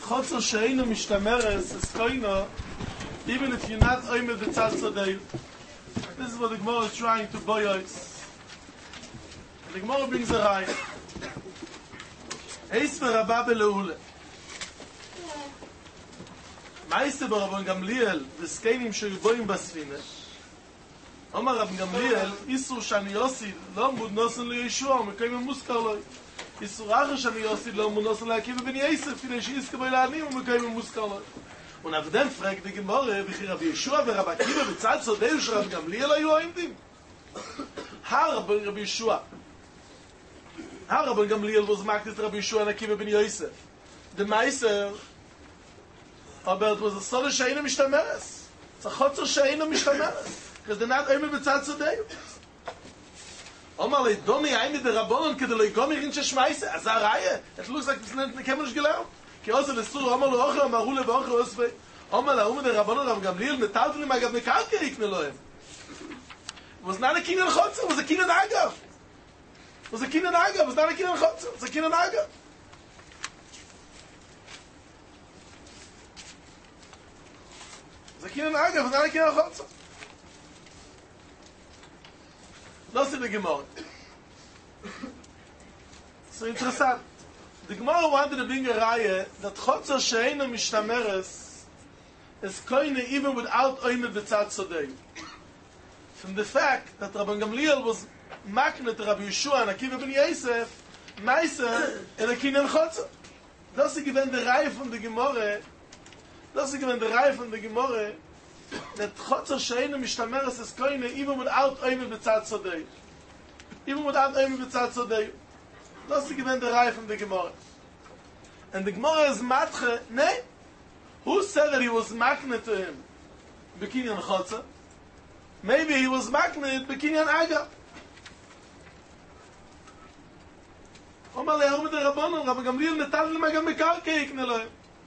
Chotzer she'eino mishtameres is koino, even if you're not oimed the tzad tzadei. This is what the Gemara is trying to buy us. The Gemara brings a raya. Eis verabba beleule. Meiste Rabban Gamliel, וסקיינים שיובוים בספינה. אומר רב גמליאל, איסור שאני יוסי לא מודנוסן לישוע, מקיים מוזכר לו. איסור אחר שאני יוסי לא מודנוסן לעקיבא בן יסף, כדי שיזכה בו לענים ומקיים מוזכר לו. ונבדן פרק די גמורה, וכי רבי ישוע ורב עקיבא בצד צודאו של רב גמליאל היו העמדים. רבי ישוע. רבן גמליאל was maktet Rabbi Yeshua and Akiva ben Yosef. The Meiser, aber it was a Solle she'eino mishtameres. It's a Chotzer she'eino mishtameres. Because they're not oimed b'tzad tzadeu. Omar lei domi aimi de Rabbonon kede lo yigomi rin sheshmeise. Az a raya. It looks like it's not kemenish gelernt. Ki ose l'sur, Omar lo ochre, Omar hule v'ochre osvei. Omar la ume de Rabbonon Rav Gamliel metaltlim agav mekalke ikne lohem. It was not a kinyan Chotzer, it was a kinyan Agav. It was a kinyan Agav, it was not a kinyan Chotzer, it was a kinyan Agav. It was a kinyan Agav, it was not a kinyan Chotzer. Das ist die Gemara. So interessant. Die Gemara wanted to bring a raya that Chotzer she'eino mishtameres is koine even without oimed b'tzad tzadei. From the fact that Rabban Gamliel was maknet Rabbi Yeshua and Akiva ben Yosef, Meiser in a kinyan Chotzer. Das ist gewesen der Reihe von der Gemara. Das ist gewesen der Reihe von der Gemara. That Chotzer she'eino mishtameres is koine even without oimed b'tzad tzadei. Even without oimed b'tzad tzadei. Das ist gewesen der Reihe von der Gemara. And the Gemara is matche, nee. Who said that he was maknet to him? B'kinyan Chotzer. Maybe he was maknet b'kinyan Agav. Omar le'er the Rabbanon, Rabbi Gamliel netal lema gam mekarke ikne lohem.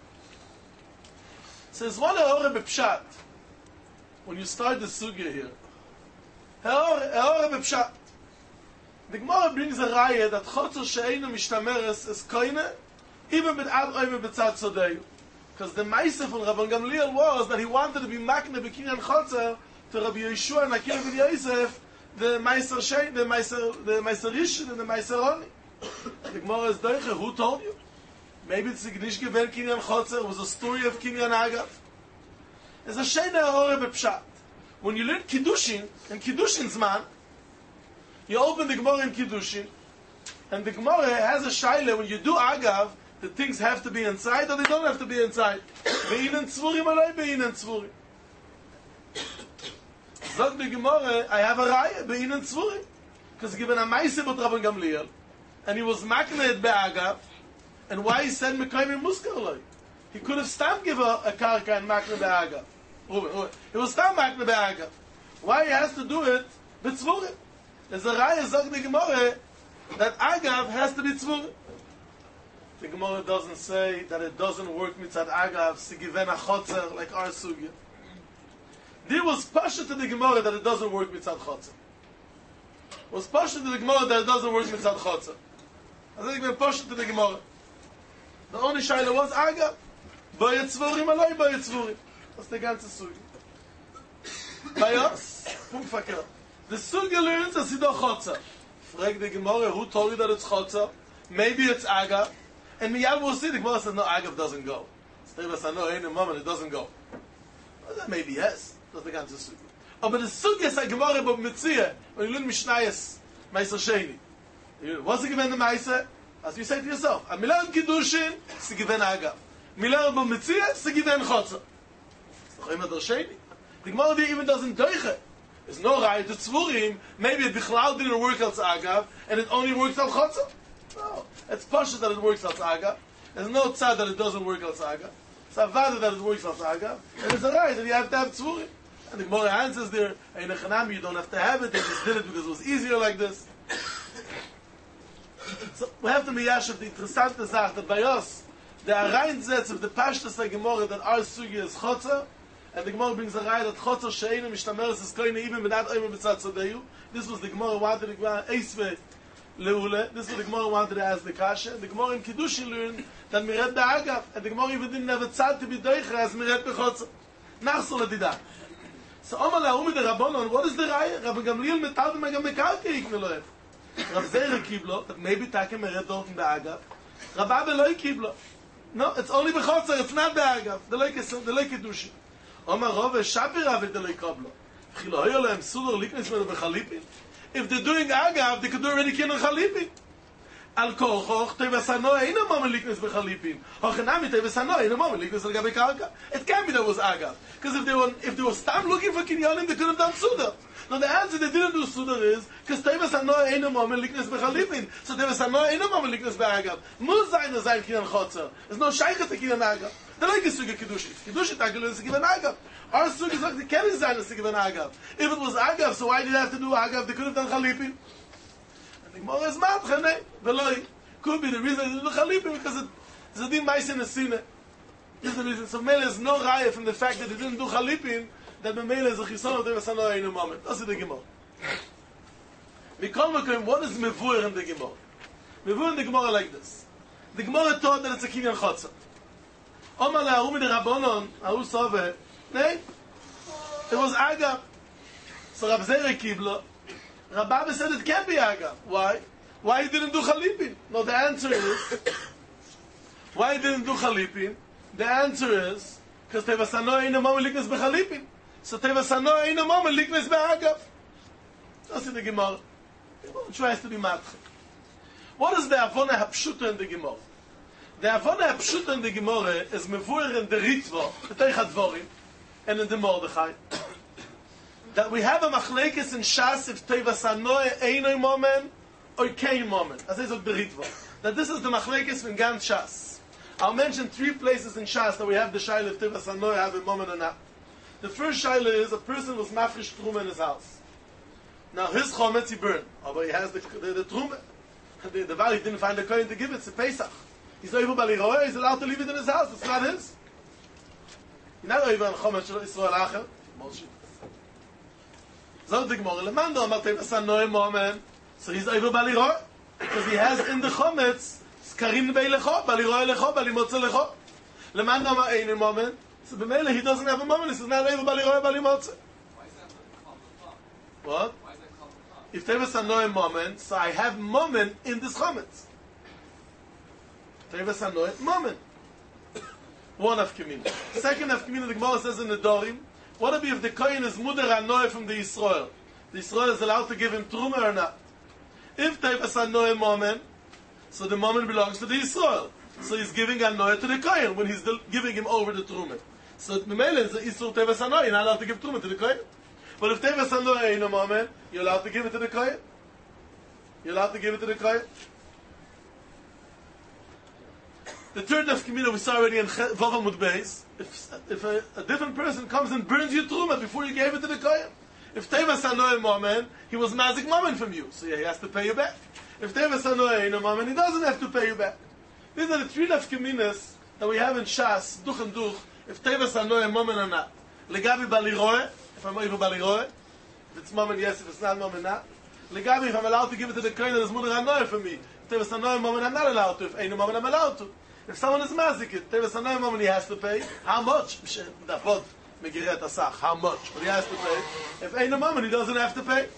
Says one eore b'pshat. When you start the sugya here, eore b'pshat. The Gemara brings a raya that Chotzer she'eino mishtameres is koine, even without oimed b'tzad tzadei. Because the Meiser from Rabban Gamliel was that he wanted to be makne b'kinyan Chotzer to Rabbi Yeshua and Akiva ben Yosef, the Meiser Shein, the Meiser Rishon, and the Meiser Roni. The Gemara is doiche, who told you? Maybe it's nicht gewähnt kinyan Chotzer, it was a story of kinyan Agav. It's a sheine eore b'pshat. When you learn Kiddushin, in Kiddushin's man, you open the Gemara in Kiddushin, and the Gemara has a shaila, when you do Agav, the things have to be inside or they don't have to be inside. Be'inen tzvurim aloi be'inen tzvurim. Zog the Gemara, I have a raya, be'inen tzvurim. Because he given a Meiser but Rabban Gamliel, and he was maknet be'agav, and why he said mekayim muskar aloi? He could have stam give a karka and maknet be'agav. He was stam maknet be'agav. Why he has to do it be'tzvurim? There's a raya, zog the Gemara, that Agav has to be tzvurim. The Gemara doesn't say that it doesn't work mitzad Agav, sigiven a Chotzer, like our sugya. There was pasha to the Gemara that it doesn't work mitzad Chotzer. Was pasha to the Gemara that it doesn't work mitzad Chotzer. I think when pasha to the Gemara. The only shaila was Agav. By Yitzvurim aloi, by Yitzvurim. That's the ganze sugya. By us, punkt verkehr. The sugya learns as Sido Chotzer. Frag the Gemara, who told you that it's Chotzer? Maybe it's Agav. And Miyad will see, the Gemara says, no, Agav doesn't go. Steva says, no, in a moment, it doesn't go. Well, maybe yes. That's the ganze sugya. Oh, but the sugya is a Gemara about Mitzvah. When you learn Mishnayos, Meiser Sheni. What's the given the Meiser? As you say to yourself, a Milan Kiddushin, it's the given Agav. Milan about Mitzvah, it's the given Chotzer. It's the Chayim Sheni. The Gemara even doesn't doiche. There's no right to Tzvurim. Maybe it Bichlal didn't work out Agav, and it only works out Chotzer. No. It's Pasha that it works out Agav. There's no Tzad that it doesn't work out Agav. It's Avada that it works out Agav. And it's a right that you have to have Tzvurim. And the Gemara answers there, in Echanami you don't have to have it, they just did it because it was easier like this. So we have to be yashav the interessante Sache that by us, the Areinsetz of the Pashtas of Gemara that our Sugya is Chotzer, and the Gemara brings a raya that Chotzer she'eino mishtameres is koine even without oimed b'tzad tzadeu. This was the Gemara wanted the Gemara Eisve Leule, this is what the Gemara wanted to ask the Kasha. The Gemara in Kiddushin learned that we read be'agav, and the Gemara even didn't have a tzad to be doicha as we read bechotza. Nachsol adida. So Omar Laumi the Rabbanon, what is the Raya? Rabbi Gamliel metal v'magam mekalke ikne loef. Rav Zera kiblo, that maybe Takem read dort in be'agav. Rav Abba lo kiblo. No, it's only bechotza, it's not be'agav. The loy Kiddushin. Omar Rove Shabir Avid the loy kablo. Chilo hoyo lehem sudor liknes menu b'chalipin. If they're doing agav, they could do already kinyan chalipin. Al korchoch tevasano eina moment liknes bechalipin. Hochenami tevasano eina moment liknes al gabe karka. It can't be that was agav, because if they were stop looking for kinyanim, they could have done suda. Now the answer they didn't do suda is because tevasano eina moment liknes bechalipin. So tevasano eina moment liknes beagav. Muz zayin zayin kinyan chotzer. There's no shaykha to kinyan agav. The like is suga kedushin. Kedushin tagelu is given agav. Our suga is like the kevis zayin is given agav. If it was agav, so why did they have to do agav? They could have done chalipin. The Gemara is matchane, veloi. Could be the reason they did the chalipin because it's a din ma'is in a sinne. This is the reason. So Mele is no raya from the fact that they didn't do chalipin that Mele is a chison of the Vesanoah in a moment. That's the Gemara. What is mevur in the Gemara? Mevur in the Gemara like this. The Gemara taught that it's a kinyan chotzer. Omar le'arumi de Rabbanon, ahu sove, nay, it was agav. So Rav Zera kiblo. Rabbi said it can't be agav. Why? Why he didn't do chalipin? No, the answer is why he didn't do chalipin? The answer is because tevasano ein moment liknes bechalipin. So tevasano ein moment liknes beagav. That's in the Gemara. The Gemara tries to be matchik. What is the avona hapshuta in the Gemara? The avona hapshuta in the Gemara is mevuer in the Ritva, the Teichat Dvorim, and in the Mordechai. That we have a machlekes in Shas if tevasano ein moment or kein moment. As is the Ritva. That this is the machlekes in Gan Shas. I'll mention 3 places in Shas that we have the shaila if tevasano have a moment or not. The first shaila is a person was mafresh truma in his house. Now his chometz he burned, but he has the truma. The Vali didn't find a kohen to give it. It's a Pesach. He's over baliroeh. He's allowed to leave it in his house. It's not his. He's not over on chometz shel Yisrael acher. Bullshit. Zot the Gemara. Lemando amar tevasano moment. So he's over baliroeh because he has in the chometz skarim beilecho, baliroeh lecho, balimotze lecho. Lemando amar ein moment. So b'meila he doesn't have a moment. He's not over baliroeh, balimotze. What? If there was a no moment, so I have moment in this chometz. There was a no moment. One of Kamina. Second of Kamina, the Gemara says in the Dorim, what if the Kohen is Muder Anoy from the Yisrael? The Yisrael is allowed to give him Truma or not? If there was a no moment, so the moment belongs to the Yisrael. So he's giving Anoy to the Kohen when he's giving him over the Truma. So the Mele is the Yisrael Tevas Anoy, you're not allowed to give Truma to the Kohen. But if Tevas Anoy in a moment, you're allowed to give it to the Kohen. You're allowed to give it to the Kohen. The third of Kamina we saw already in Vavam Mud Beis. If a different person comes and burns your Truma before you gave it to the Kohen. If Tevas Anoy moment, he was mazik moment from you, so he has to pay you back. If Tevas Anoy in a moment, he doesn't have to pay you back. These are the 3 of Kaminas that we have in Shas, Duch and Duch, if Tevas Anoy moment or not. Legabi Baliroeh, if I'm over baliroeh, if it's moment, yes. If it's not moment, not. Legabi, if I'm allowed to give it to the kohen, there's mutter anoy for me. If there was a no moment, I'm not allowed to. If ain't a moment, I'm allowed to. If someone is mazik it, there was a no moment, he has to pay. How much? How much? But he has to pay. If ain't a moment, he doesn't have to pay.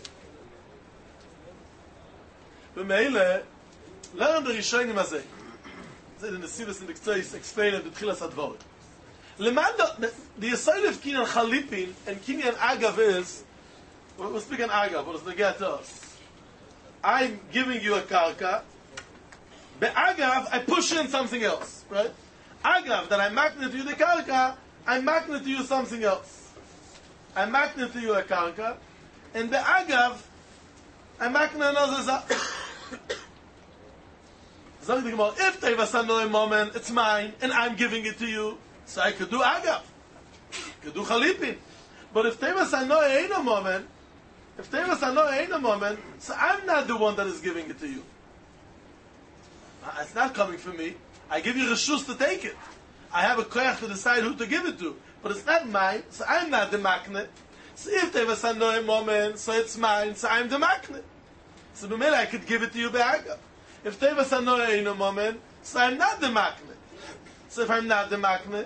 B'meile, learn the Rishonim hazeh. Zeh the Nesivos and the Ktseis explain it the Tchilas HaDvorim. The Yisrael of Kinyan Chalipin and Kinyan Agav is, we'll speak an Agav, what does the get to us? I'm giving you a karka, but Agav, I push in something else, right? Agav, that I magnet to you the karka, I magnet to you something else. I magnet to you a karka, and the Agav, I magnet another zah. If there was a moment, it's mine, and I'm giving it to you, so I could do agav, could do chalipin. But if there was a moment, so I'm not the one that is giving it to you. It's not coming from me. I give you reshus to take it. I have a koyach to decide who to give it to. But it's not mine, so I'm not the maknet. So if there was a moment, so it's mine, so I'm the maknet. So b'meila I could give it to you be'agav. If Tevas Hanoah ain't a moment, so I'm not the makne. So if I'm not the makne,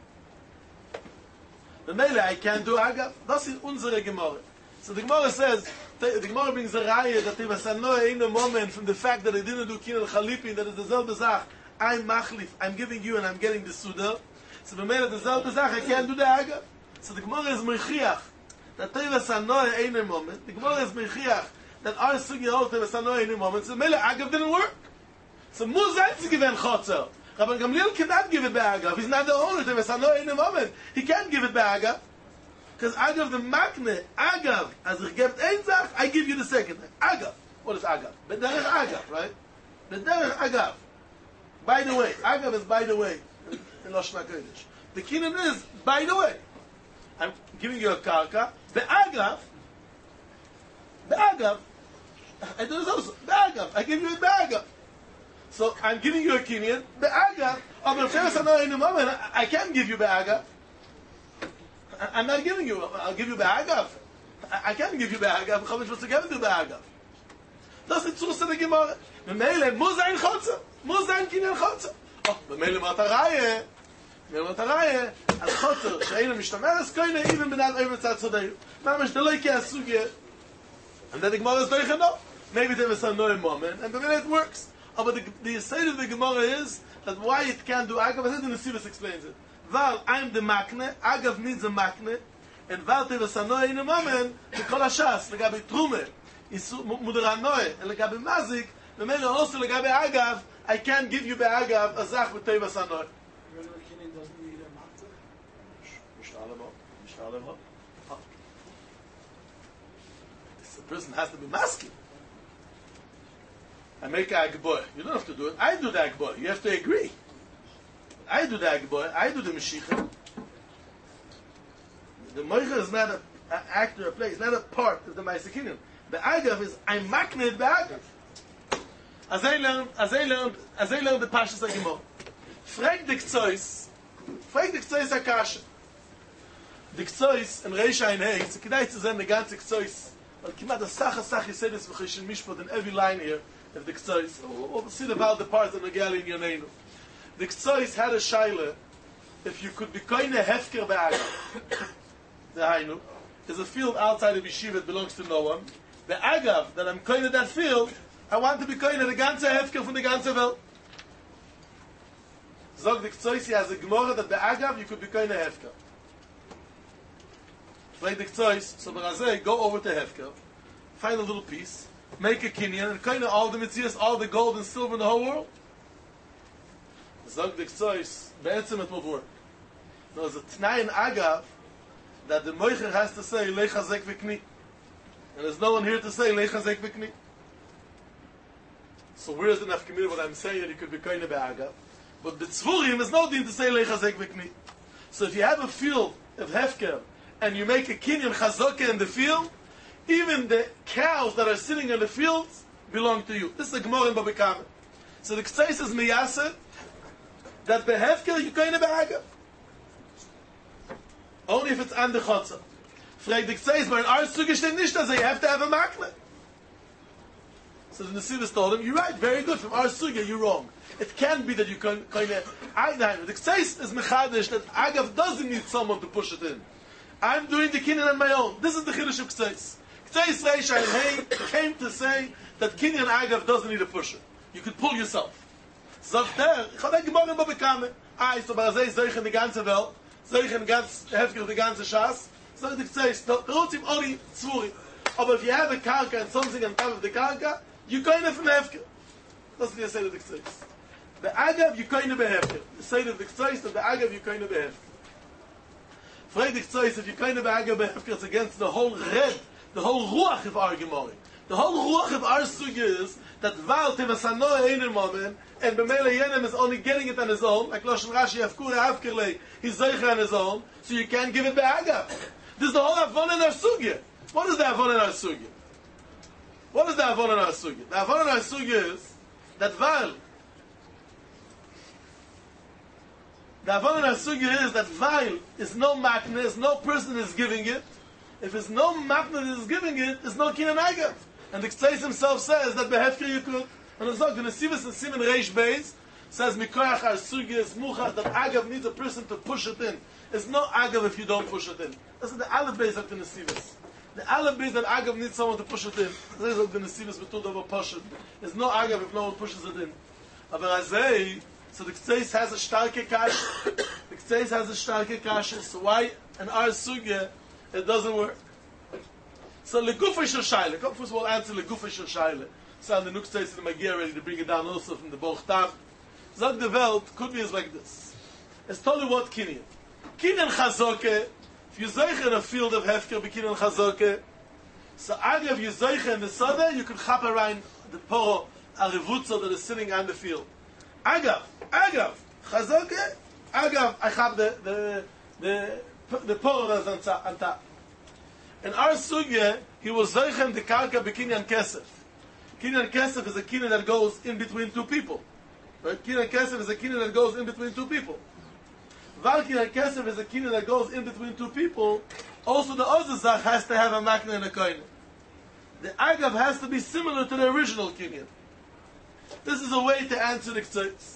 b'meila I can't do agav. Das is unsere Gemara. So the Gemara says, the Gemara brings a raya that Tevas Hanoah ain't a moment from the fact that I didn't do kinyan chalipin, that is the zelbe zach. I'm machlif, I'm giving you and I'm getting the suda. So b'meila the zelbe zach, I can't do the agav. So the Gemara is mechiach that Tevas Hanoah ain't a moment. The Gemara is mechiach that our sugi holds Tevas Hanoah ain't a moment. So b'meila agav didn't work. So Muzay to give an chotzer. Rabban Gamliel cannot give it by agav. He's not the owner. Tevas Hanoah ain't a moment. He can't give it by agav. Because agav the makne, agav, as ich gebt ein Zach, I give you the second thing. Agav. What is agav? But there is agav, right? But there is agav. By the way. Agav is by the way. In Lashon HaKodesh. The kinyan is by the way. I'm giving you a karka. The agav, I do this also. The agav. I give you a agav. So I'm giving you a kinyan. The agav. But if Tevas Hanoah in the moment, I can't give you the agav. I'm not giving you. I'll give you be'agav. I can't give you be'agav. I'm supposed to give you be'agav. Das ist zu der Gemara. B'meile muss ein Chotzer. Muss ein Kinyan Chotzer. Oh, b'meile Mataraye. B'meile Mataraye. Als Chotzer, she'einu mishtamer, es koine even benad over tzad tzadei. Mamash, deloi ki asugye. And then the Gemara is doichen no. Maybe there was a no moment, and b'meile it works. Oh, but the side of the Gemara is that why it can't do agav. I think the Nesivos explains it. Val, I'm the makne, agav needs a makne, and Val Tevas Hanoah in a moment, the kol hashas, legabe trume, muder hanoah, and legabe mazik, the mele also legabe agav, I can't give you be'agav a zach with Tevas Hanoah. Regular kinyan doesn't need a matzah? Mishtalemo. This person has to be masking. I make a agboy. You don't have to do it. I do the agboy. You have to agree. I do the agboy. I do the meshicha. The moicha is not an actor or play. It's not a part of the Ma'aseh Kinyan. The agav is I'm makned the agav. As I learned the Pashas HaGemor. Frag the Ktsois HaKasha. The Ktsois in Reish Ein Hei, it's a kedai to send the ganze Ktsois. But kimat a sach yisedis v'cheshin mishpot in every line here of the Ktsois. We'll see about the parts of the Gali in Yoneinu. The Ktsois had a shaila if you could be koine hefker be'agav. The Hainu is a field outside of Yeshiva that belongs to no one. The agav that I'm koine that field, I want to be koine the ganze hefker from the ganze Welt. Zog the Ktsois has a gemara that the agav you could be koine hefker. Like the Ktsois, so Barazeh, go over to hefker, find a little piece, make a kinyan, and koine all the mitzias, all the gold and silver in the whole world. Zog the Ktsois, be'etzem it will work. Now there's a t'nai in agav that the moicher has to say lechazek v'kni, and there's no one here to say lechazek v'kni. So where is the nafkamir what I'm saying that you could be koine be'agav? But the tzvurim is no din to say lechazek v'kni. So if you have a field of hefker and you make a kinyan chazokah in the field, even the cows that are sitting in the fields belong to you. This is a gemara in Baba Kama. So the Ktsois is miyaseh that behefker you koine be'agav. Only if it's on the chotzer. Frag the Ktsois, but in our sugi steht nicht, that you have to have a makle. So the Nesivos told him, you're right, very good. From our sugi, you're wrong. It can't be that you can The Ktsois is mechadish that agav doesn't need someone to push it in. I'm doing the kinyan on my own. This is the chiddush of Ktsois. Ktsois Reish Ein Hei came to say that kinyan agav doesn't need a pusher. You could pull yourself. Sagt ich habe gemorgen Baba Kama. So Barazeh zeichen die ganze Welt, zeichen ganz heftig die ganze Schas. So the Ktsois, the Rutzim only tzvuri. Aber if you have a karka and something on top of the karka, you kind of hefker. That's what you say to the Ktsois. The agav you kind of behefker. You say to the Ktsois that the agav you kind of behefker. Frag the Ktsois if you kind of agav behefker, it's against the whole red, the whole ruach of our Gemara. The whole ruach of our sugya is that Val Tevas Hanoah in a moment, and B'meila Yenem is only getting it on his own, like Loshen Rashi Yafkura Havkerlei, he's zeicha on his own, so you can't give it be'agav. This is the whole avon in our sugya. What is the avon in our sugya? What is the avon in our sugya? The avon in our sugya is that Val. The avon in our sugya is that Val is no maknes, no person is giving it. If it's no maknes that is giving it, it's no kinyan agav. And the Ktseis himself says that behefker you could. And it's not going to see this in Simon Reish Beis says Mikoyach Ar Sugya Muchach that Agav needs a person to push it in. It's no Agav if you don't push it in. That's the Aleph Beis of the Nesivus. The Aleph Beis that Agav needs someone to push it in. This is the Nesivus with two double push it. There's no Agav if no one pushes it in. Aber Azay, so the Ktseis has a starke kasha. The Ktseis has a starke kasha. So why in Ar Sugya it doesn't work? So Legufay Shel Shaila. First of all, answer Legufay Shel Shaila. So the Nuk Ktseis in the Magia ready to bring it down also from the Boch Tam. Zog the Welt could be as like this. It's totally what Kinyan. Kinyan Chazoke, if you zeiche in a field of Hefker, be Kinyan Chazoke, so Agav you zeiche in the Sada, you can chap around the Poro, a Revutzo that is sitting on the field. Agav, Chazoke, Agav, I have the Poro that is on top. In our Sugya, he was zeiche in the Karka be Kinyan Kesef. Kinyan Kesef is a Kinyan that goes in between two people. Right? Kinyan Kesef is a Kinyan that goes in between two people. Val Kinyan Kesef is a Kinyan that goes in between two people. Also, the Ozazach has to have a Makna and a Koine. The Agav has to be similar to the original Kinyan. This is a way to answer the Ktseis.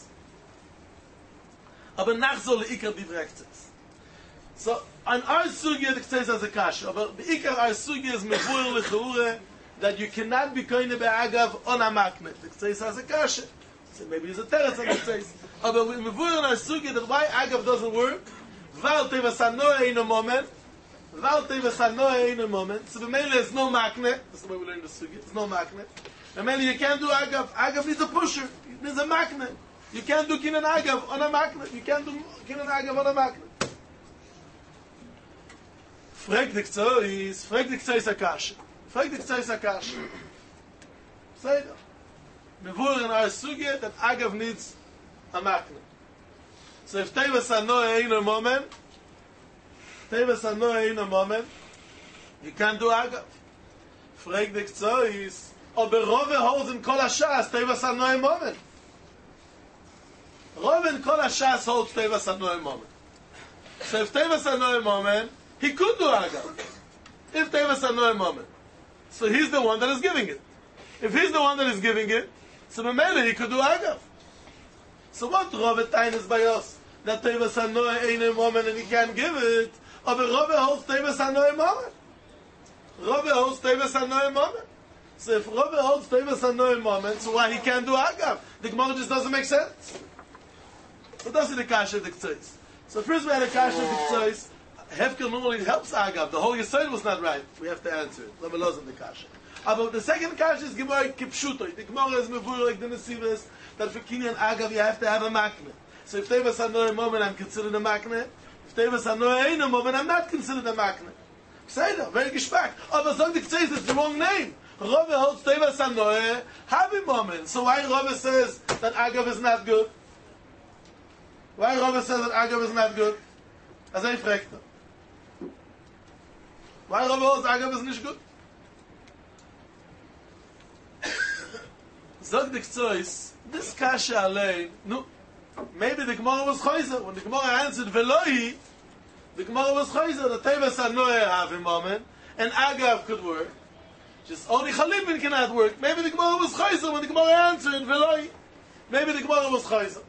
Aber nachzol le'ikar divrei Ktseis. So, on our Sugya, the Ktseis has a kasha. But the Ikar our Sugya is mevuir l'cheure that you cannot be Koine be'Agav on a Makna. The Ktseis has a kasha. So maybe it's a teretz on the Ktseis. But we mevuir on our Sugya that why Agav doesn't work. Val tevasanoe in a moment. So the mainly there's no makne. That's the way we learn the Sugya. There's no makne. And mainly you can't do Agav. Agav needs a pusher. It needs a makne. You can't do Kinan Agav on a makne. You can't do Kinan Agav on a makne. Frag the Ktseis Akash. Frag the Ktseis Akash. Say that. Mevuir in our Sugya that Agav needs a makne. So if Tevas Anoe in a moment, you can't do Agav. Frag the Ktseis. Aber Rove holds in Kol HaShas Tevas Anoe moment. Rove in Kol HaShas holds Tevas Anoe moment. So if Tevas Anoe moment, he could do Agav. If Tevas Anoe moment. So he's the one that is giving it. If he's the one that is giving it, so Memele he could do Agav. So what Rove Tain is by us? That Tevas Anoe ain't a moment and he can't give it. Aber Rove holds Tevas Anoe moment. Rove holds Tevas Anoe moment. So if Rove holds Tevas Anoe moment, so why he can't do Agav? The Gemara just doesn't make sense. So that's the kasha of the Ktseis. So first we had a kasha of the Ktseis. Hefker normally helps Agav. The whole Yisrael was not right. We have to answer it. Let me lose the kasha. But the second kasha is Gemara Kipshuto. The Gemara is Mevur like the Nesivus that for Kinyan Agav you have to have a makne. So if Tevas Anoe moment, I'm considered a makne. If Tevas Anoe ain't a moment, I'm not considered a makne. Say that, very geschmack. Aber sag the Ktseis, it's the wrong name. Rove holds Tevas Anoe, have a moment. So why Rove says that Agav is not good? Why Rove says that Agav is not good? As I fragte. Why Rove holds Agav is nicht good? Sag the Ktseis, this kasha alei, no, maybe the Gemara was chayzer. When the Gemara answered Velohi, the Gemara was chayzer. The Tevas Anoe have a moment, and Agav could work. Just only Chalipin cannot work. Maybe the Gemara was chayzer when the Gemara answered Velohi. Maybe the Gemara was chayzer.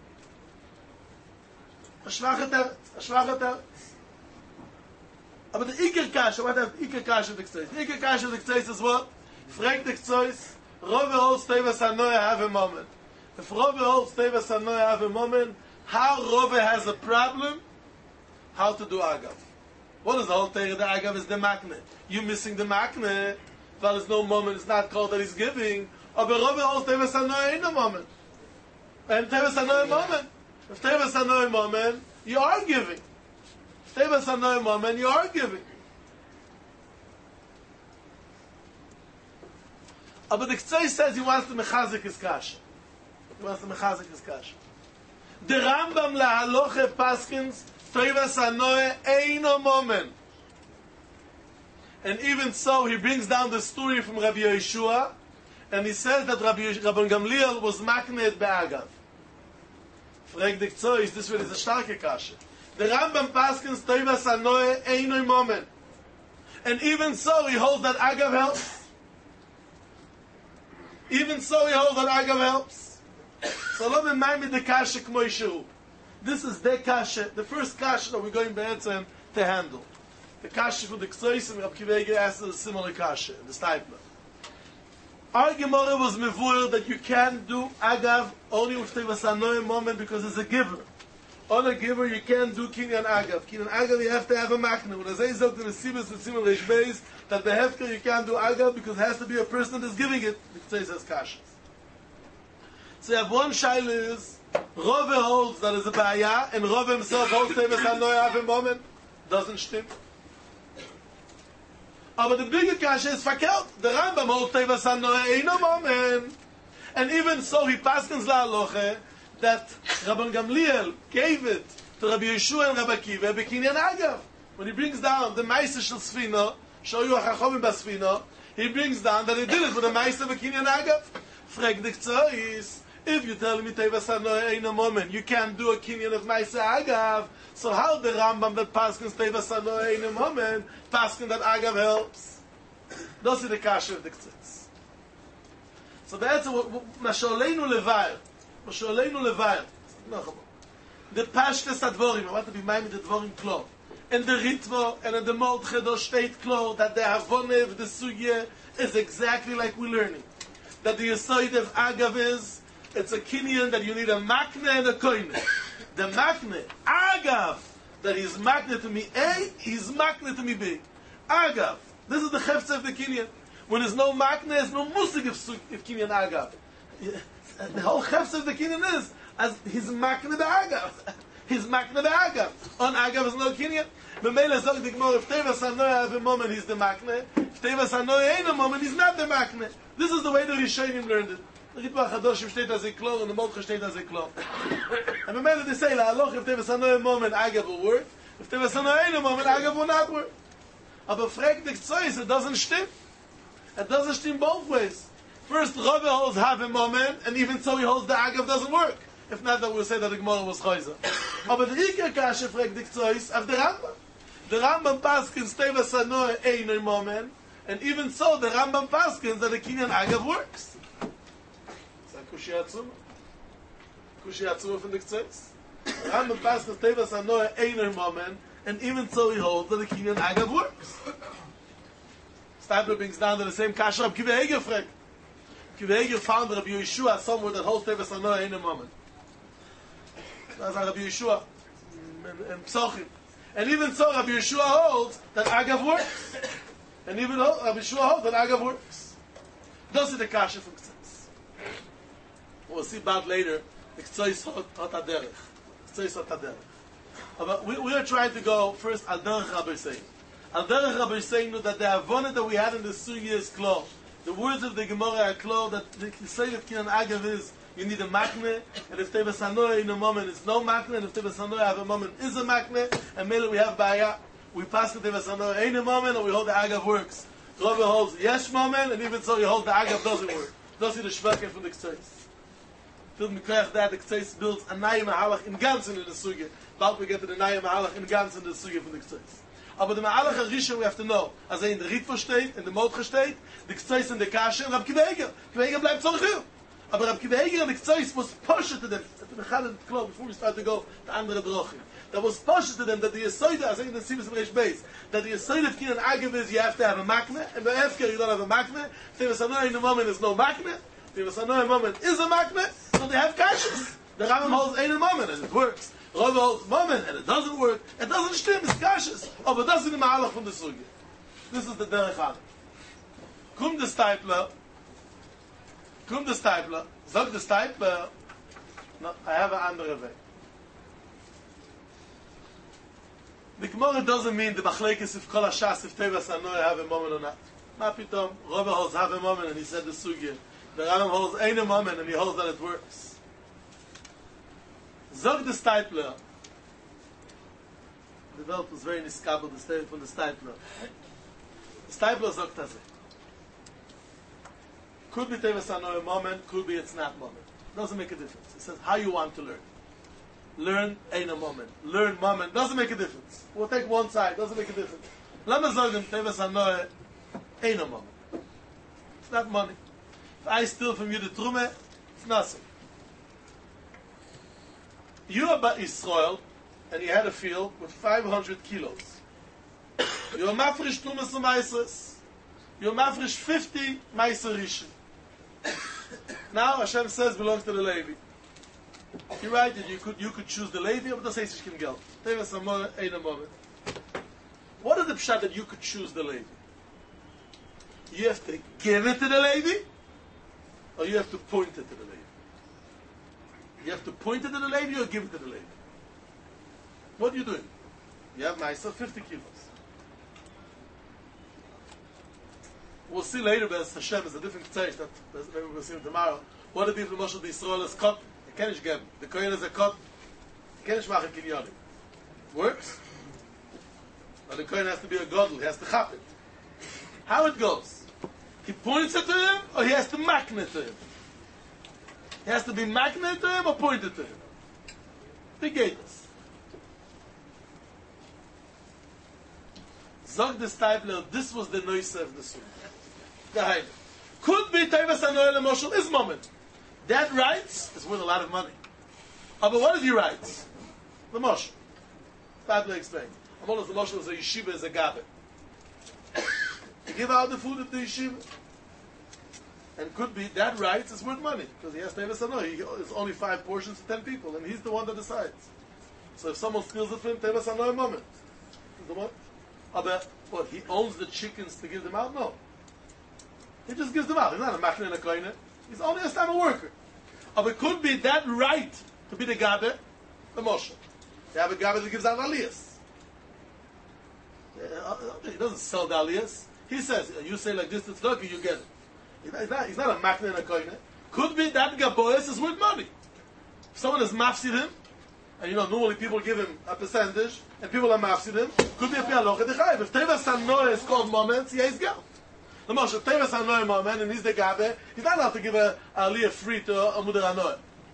A schwache teretz. But the Iker kasha, what have Iker kasha of the Ktseis? The Iker kasha of the Ktseis is what? Frag the Ktseis. Rove holds Tevas Anoe have a moment. If Rove holds Tevas Anoe have a moment, how Rove has a problem, how to do Agav. What is the whole thing? The Agav is the makne. You missing the makne, well, there's no moment, it's not called that he's giving. But Rove holds Tevas Anoe in a moment. And Tevas Anoe moment. If Tevas Anoe moment, you are giving. If Tevas Anoe moment, you are giving. But the Ktseis says he wants to mechazik his kasha. He wants to mechazik his kasha. The Rambam lahaloche paskins Tevas Anoe eino moment. And even so, he brings down the story from Rabbi Yeshua, and he says that Rabbi Gamliel was makned be'agav. Frag the Ktseis, this one is a starke kasha. The Rambam paskins Tevas Anoe eino moment. And even so, he holds that Agav helps. Even so, he holds that Agav helps. So let me mind me the kasha k'moishu. This is the kasha, the first kasha that we're going to handle. The kasha for the Ktsois and Rab Akiva Eiger asked a similar kasha in the Steipler. Our Gemara was mevuer that you can't do Agav only with Tevas Hanoah moment because it's a giver. On a giver, you can't do Kinyan Agav. Kinyan Agav, you have to have a makna. When Azay Zog to the Sibis and Simon Reish Beis, that the Hefker you can't do Agav because it has to be a person that's giving it. The Ktsois says kashas. So you have one shaila is, Rove holds that is a baya, and Rove himself holds Tevas Hanoah have a moment. Doesn't stimmt. Aber the bigger kasha is verkehrt. The Rambam holds Tevas Hanoah eino moment. And even so, he paskens la aloche, that Rabban Gamliel gave it to Rabbi Yeshua and Rabbi Akiva bekinyan Agav. When he brings down the Maisa Shel Sfina, Shoyu HaChachamim Basfina, he brings down that he did it with the Maisa bekinyan Agav. Frag the Ktsois, if you tell me Tevas Hanoah in a moment, you can't do a kinyan of Maisa Agav, so how the Rambam that paskens Tevas Hanoah in a moment, pasken that Agav helps? Those are the kasha of the Ktsois. So that's what Masholeinu Levair. The pashtes advorim, I want to be minded the dvorim klar. And the ritva and in the moldchedo state klar that the havone of the sugya is exactly like we're learning. That the yisoid of Agav is, it's a kinyan that you need a makne and a koine. The makne, Agav, that he's makne to me A, he's makne to me B. Agav, this is the chefze of the kinyan. When there's no makne, there's no musig of kinyan Agav. The whole chefs of the kinyan is as his makne be'agav. His makne be'agav. On agav is no kinyan. B'meila zog the Gemara, if Tevas Hanoah have a moment, he's the makne. If Tevas Hanoah ain't a moment, he's not the makne. This is the way the Rishonim learned it. The Ritva HaChadoshim steht as a klor, and the Molcha steht as a klor. And b'meila they say, la'aloch, if Tevas Hanoah a moment, agav will work. If Tevas Hanoah ain't a moment, agav will not work. Aber fragt the Ktsois, it doesn't stim. It doesn't stim both ways. First, Rove holds have a moment, and even so he holds the Agav doesn't work. If not, then we'll say that the Gemara was Chayza. But the Iker Kasha fragt the Ktsois of the Rambam. The Rambam paskins Tevas Hanoah ein a moment, and even so, the Rambam paskins that the Kinyan Agav works. Is that Kushi Hatzuma from the Ktsois? The Rambam paskins Tevas Hanoah ein a moment, and even so he holds that the Kinyan Agav works. Steipler brings down to the same Kasha Rab Akiva Eiger fragt. Akiva Eiger found Rabbi Yeshua somewhere that holds Tevas Hanoah in a moment. That's Rabbi Yeshua and Psochim. And even so, Rabbi Yeshua holds that Agav works. And even Rabbi Yeshua holds that Agav works. Those are the kasha from Ktsois. We'll see about later. The Ktsois hot aderech. Ktsois hot aderech. But we are trying to go first al derech Rabbi Yisrael. Al derech Rabbi Yisrael that the avonah that we had in the sugya is klar. The words of the Gemara are klar that the say of Kinyan Agav is you need a makne, and if Tevas Hanoah in a moment is no makne, and if Tevas Hanoah have a moment is a makne, and maybe we have baya, we pass the Tevas Hanoah in a moment, and we hold the Agav works. Rove holds yes moment, and even so you hold the Agav doesn't work. That's the shvaken from the Ktsois. Till Mikreach that the Ktsois builds a Naya Mahalach in ganzen in the sugya. But we get to the Naya Mahalach in ganzen in the sugya from the Ktsois. Aber the Mahalach HaRishon we have to know, as in the Ritva steht, in the Modcha steht, the Ktsois and the Kasha, and Rab Akiva Eiger. Akiva Eiger bleibt zurück. Aber Rab Akiva Eiger and the Ktsois was pushed to them, before we start to go to andere Drochim. That was pushed to them that the Yesoida, as in the Sibis of Reish Beis, that the Yesoida of Kinyan Agav is you have to have a makne, and the Efker you don't have a makne. Tevas Hanoah in the moment is no makne. Tevas Hanoah in the moment is a makne, so they have kashas. The Rambam holds in a moment, and it works. Rove holds moment, and it doesn't work. It doesn't stem, it's kashas. Oh, but that's in the Mahalach from the Sugya. This is the Derech Adam. Kum the Steipler, sag the Steipler, no, I have an andere way. The Gemara doesn't mean the Machlekes if Kol HaShas, if Tevas Hanoah have a moment or not. Ma pitom, Rove holds have a moment, and he said the Sugya. The Rambam holds ein a moment, and he holds that it works. Zog the Steipler. The Welt was very niskabel, the statement from the Steipler. The Steipler zogt das. Could be Tevas Hanoah a moment, could be it's not moment. Doesn't make a difference. It says how you want to learn. Learn ain't a moment. Learn moment. Doesn't make a difference. We'll take one side. Doesn't make a difference. Lama zogem Tevas Hanoah ain't a moment. It's not money. If I steal from you the Trume, it's nothing. You are by Israel, and you had a field with 500 kilos. You're mafresh Trumas and Meises. You're mafresh 50 Meiser Rishon. Now Hashem says belongs to the Levi. You're right that you could choose the Levi, but das heißt ich kein Geld. Teves amor eine moment. What is the pshat that you could choose the Levi? You have to give it to the Levi, or you have to point it to the Levi? You have to point it to the Levi or give it to the Levi? What are you doing? You have Meiser 50 kilos. We'll see later, but Hashem is a different stage that maybe we'll see tomorrow. What if the Moshe the Israel is cut? You can't give. The Kohen is a cut. You can't make a kinyanim. Works? But the Kohen has to be a godel. He has to chap it. How it goes? He points it to him, or he has to magnet to him? He has to be magnet to him or pointed to him? The gators. Zog the Stipler, this was the noise of the Sunnah. Could be Teves HaNoel Emotional this moment. That rights is worth a lot of money. Oh, but what is your rights? The Moshe. Stipler explained. Amol the Moshe is a yeshiva, is a gabe. You give out the food at the yeshiva. And could be that rights is worth money. Because he has Teves HaNoel. It's only 5 portions to 10 people. And he's the one that decides. So if someone steals it from him, Teves HaNoel moment. He's the one. Oh, but what, he owns the chickens to give them out? No. He just gives them out. He's not a machne and a koine. He's only a time a worker. But it could be that right to be the gabe, the Moshe. They have a gabe that gives out aliyas. He doesn't sell the aliyas. He says, you say like this, it's lucky, you get it. He's not a machne and a koine. Could be that gabois is worth money. If someone has mafsid him, and normally people give him a percentage, and people are mafsid him, could be a pialoch at the chayv. If Teves HaNoel is called moments, he has geld. The Moshe, Teves HaNoel moment, and he's the gabe, he's not allowed to give a aliyah free to a Muder HaNoel.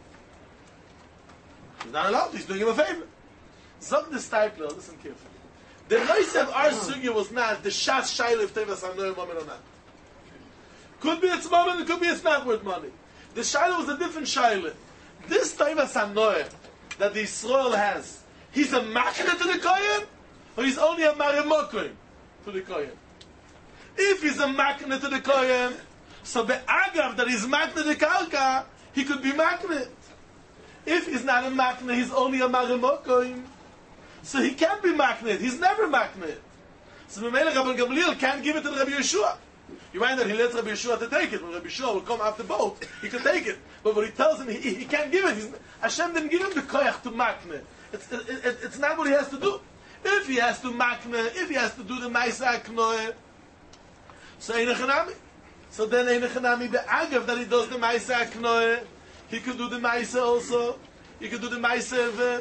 He's not allowed, he's doing him a favor. Zog the Stipler, listen carefully. The noise of our sugya was not the shas shaila of Teves HaNoel moment or not. Could be it's moment, it could be it's not worth money. The shaila was a different shaila. This Teves HaNoel that the Israel has, he's a machna to the Kohen, or he's only a marimokoim to the Kohen? If he's a machna to the Kohen, so the agav that he's machna to the Karka, he could be machna. If he's not a machna, he's only a marimokoim, so he can't be machna. He's never machna. So the Melech Rabban Gamliel can't give it to Rabbi Yeshua. You mind that he lets Rabbi Yeshua to take it. When Rabbi Yeshua will come off the boat, he can take it. But when he tells him he can't give it, Hashem didn't give him the koyach to makne. It's not what he has to do. If he has to makne, if he has to do the ma'isa knoe, so einechanami. So then einechanami be'agav that he does the ma'isa knoe, he could do the ma'isa also. He could do the ma'isa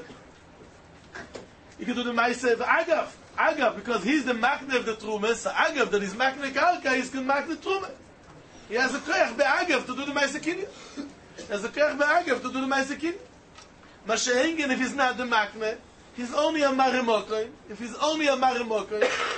he could do the ma'isa agav. Agav, because he's the makne of the Truma, so Agav, that is makne karka, he's going to makne Truma. He has a koyach be'agav to do the ma'isa kinyan. He has a koyach be'agav to do the ma'isa kinyan. Mashengen, if he's not the makne, he's only a marimokoim. If he's only a marimokoim,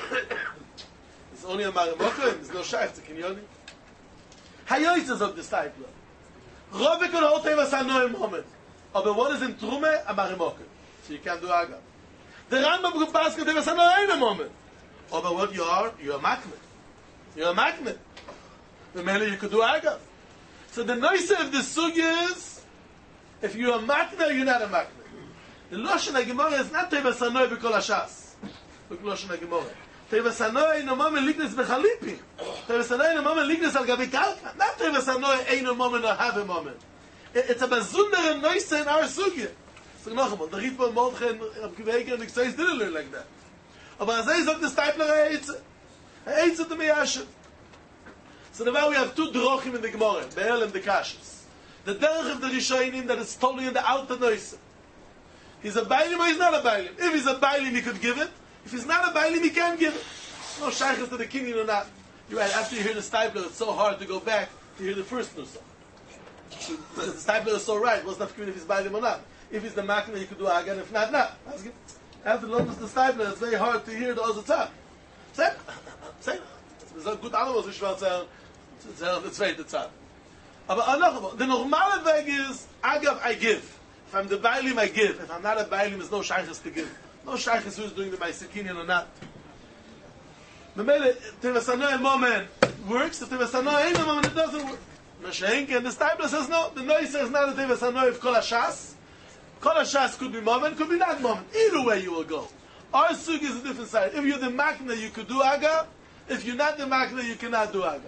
he's only a marimokoim, there's no shaykh to kinyoni. Hayoitzes of the disciple. Rovik on all Teves HaNoel moment. But what is in Truma? A marimokoim. So you can't do Agav. The Rambam could pass Teves HaNoel in a moment. But what you're a makne. You're a makne. The mele you could do Agav. So the noise of the sugya is, if you're a makne, you're not a makne. The Lashon HaGemara is not Teves HaNoel b'kol hashas. Look Lashon HaGemara. Teves HaNoel in a moment lignes b'chalipi. Teves HaNoel in a moment lignes al gabi kalka. Not Teves HaNoel in a moment or have a moment. It's a bazundere noise in our sugya. So noch einmal, der Ritva Mordechai and Rabbi and Xais didn't learn like that. Aber Azay sagt the Stipler Eitze to Meyashem. So now we have 2 drochim in the Gemara, Be'el and the Kashas. The derech of the Rishonim that is totally in the outer noise. He's a Bailim or he's not a Bailim. If he's a Bailim, he could give it. If he's not a Bailim, he can't give it. No shaykhs to the kinyan or not. You're right, after you hear the Stipler, it's so hard to go back to hear the first Nusach. The Stipler is so right, what's not if he's Bailim or not. If he's the makna, he could do again. If not, not. After the longest the Stipler, it's very hard to hear the Ozatzah. Say, it's a good animal, which will say, it's the zweite Tzad. Aber the normale Weg is, Agav, I give. If I'm the Bailim, I give. If I'm not a Bailim, there's no Shaykhs to give. No Shaykhs who's doing the Maisikinian or not. Memele, Tevasanoy moment works. If Tevasanoy ain't a moment, it doesn't work. Mashenke, and the Stibler says no. The Noi says not a Tevasanoy of Kol HaShas. Kol HaShas could be moment, could be not moment. Either way you will go. Our Sug is a different side. If you're the Makna, you could do Agav. If you're not the Makna, you cannot do Agav.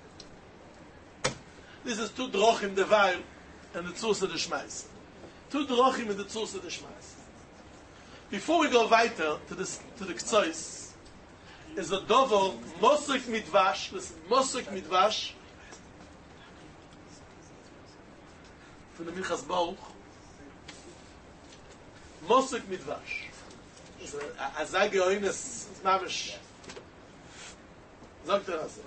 This is two drochim the Weil and the Tzurs of the Shmais. Two drochim and the Tzurs of the Shmais. Before we go weiter to the Ktsois, is a dovel Mosrik Midvash. Listen, Mosrik Midvash from the Minchas Baruch. Mosrik Midvash. It's a Azage Oines, it's Mamish. Sagt das.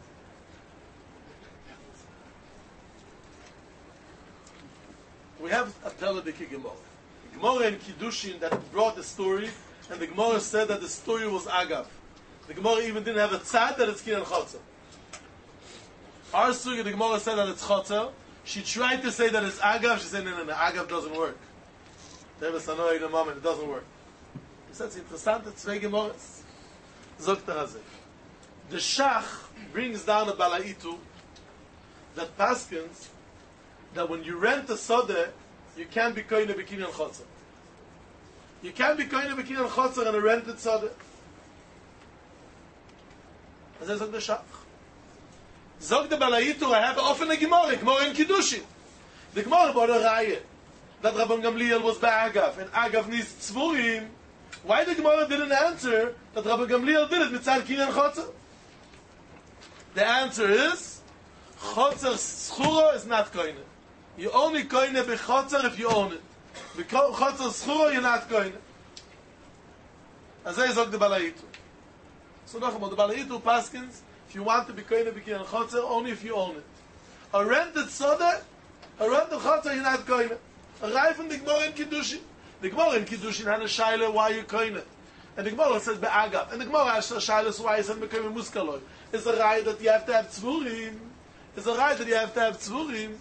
We have a Telediki Gemara. Gemara in Kiddushin that brought the story, and the Gemara said that the story was Agav. The Gemara even didn't have a tzad that it's Kinyan Chotzer. Our Sugi, the Gemara said that it's Chotzer. She tried to say that it's Agav. She said, no, Agav doesn't work. There was a in a moment, it doesn't work. He said, it's interesting, it's zwei Gemaras. Zogt Hazeh. The Shach brings down a Balaitu that paskins that when you rent a sodeh, you can't be koine b'kinyan chotzer. You can't be koine b'kinyan chotzer on a rented sodeh. As I said the Shach. Zog the Balaitu, I have often a Gemara in Kiddushin. The Gemara brought a raya that Rabban Gamliel was ba'agav, and agav needs tzvurim. Why the Gemara didn't answer that Rabban Gamliel did it mitzad kinyan chotzer? The answer is, chotzer schura is not koine. You only koine b'chotzer if you own it. B'chotzer schura, you're not koine. As I zog the Balaitu. So noch about the Balaitu paskins, if you want to be koine b'kinyan chotzer, only if you own it. A rented soda, a rented chotzer, you're not koine. A rai from the Gemara in Kiddushin. The Gemara in Kiddushin had a shaila, why you koine? And the Gemara says be'agav. And the Gemara has a shaila, so why is it bekoine muskaloi? It's a rai that you have to have tzvurim. It's a rai that you have to have tzvurim.